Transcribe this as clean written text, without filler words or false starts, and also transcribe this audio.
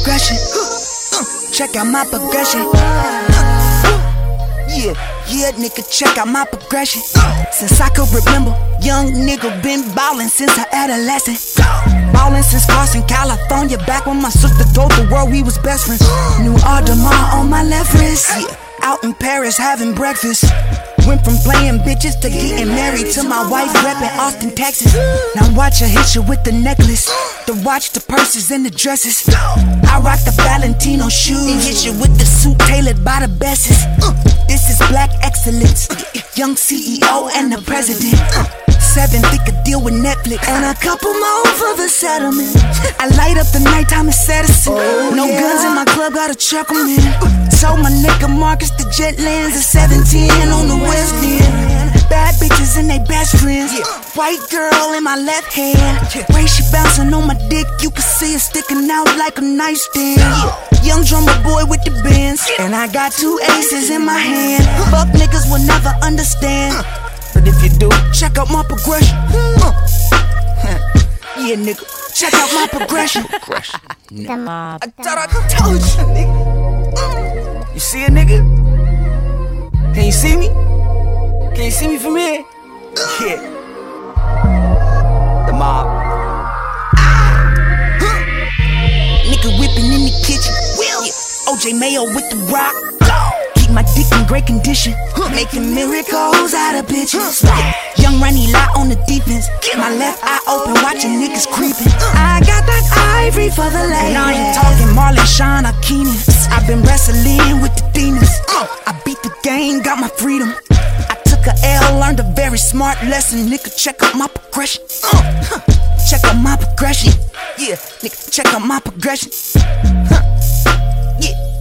progression. Check out my progression. Yeah, nigga, check out my progression. Since I could remember, young nigga been ballin' since a adolescent. Ballin' since Carson, California, back when my sister told the world we was best friends. New Audemars on my left wrist. Out in Paris having breakfast. Went from playing bitches to getting married to my wife reppin' Austin, Texas. Now watch her hit you with the necklace, the watch, the purses, and the dresses. I rock the Valentino shoes and hit you with the suit tailored by the bestest. This is black excellence, young CEO and the president. 7-figure deal with Netflix and a couple more for the settlement. I light up the nighttime in Citizen. No guns in my club, gotta check them in. Told my nigga Marcus the jet lands at 710 on the West End. Bad bitches and they best friends. White girl in my left hand. Way she bouncing on my dick, you can see it sticking out like a nightstand. Young drummer boy with the bands, and I got 2 aces in my hand. Fuck niggas will never understand, but if you do, check out my progression. Yeah, nigga, check out my progression. The mob. I thought I told you, nigga. You see it, nigga? Can you see me? Can you see me from here? Yeah. The mob. Nigga whipping in the kitchen. OJ Mayo with the rock. My dick in great condition, making miracles out of bitches. Young Ronnie Lott on the defense, my left eye open, watching niggas creeping. I got that ivory for the lady. And I ain't talking Marlon, Sean, or Keenan. I've been wrestling with the demons. I beat the game, got my freedom. I took a L, learned a very smart lesson. Nigga, check out my progression. Check out my progression. Yeah, nigga, check out my progression. Yeah.